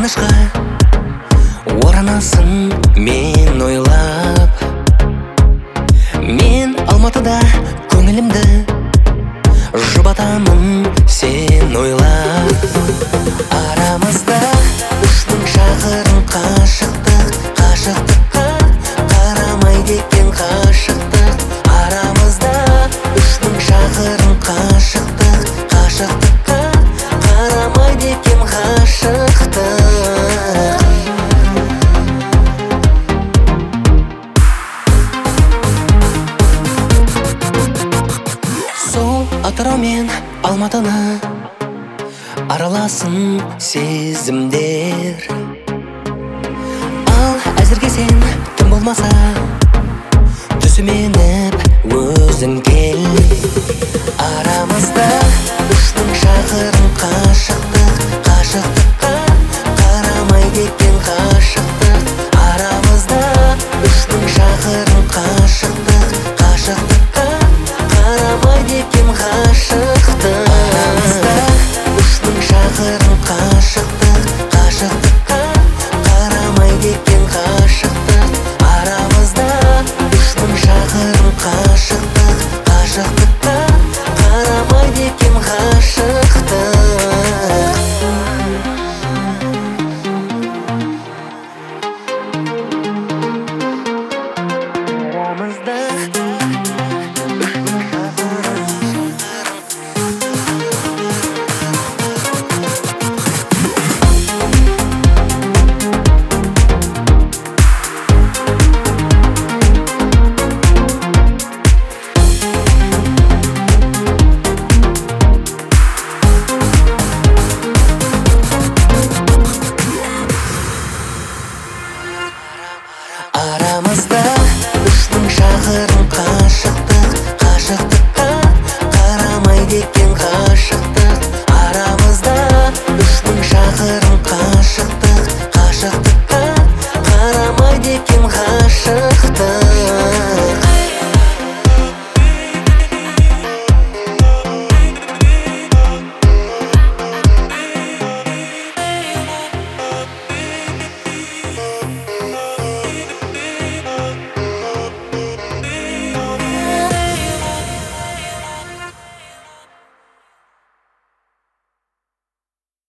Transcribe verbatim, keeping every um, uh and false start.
алғашқы оранасың мен ойлап. Мен Алматыда көңілімді жұбатамын сен ойлап. Арамызда үш мың шақырым қашықтық, қашықтыққа қарамайды екен қашықтық. Арамызда үш мың шақырым қашықтық, қашықтыққа қарамайды екен қашықтық. Сол Атырау мен Алматыны араласын сезімдер. Ал әзірге сен тым болмаса түсіменіп өзің кел.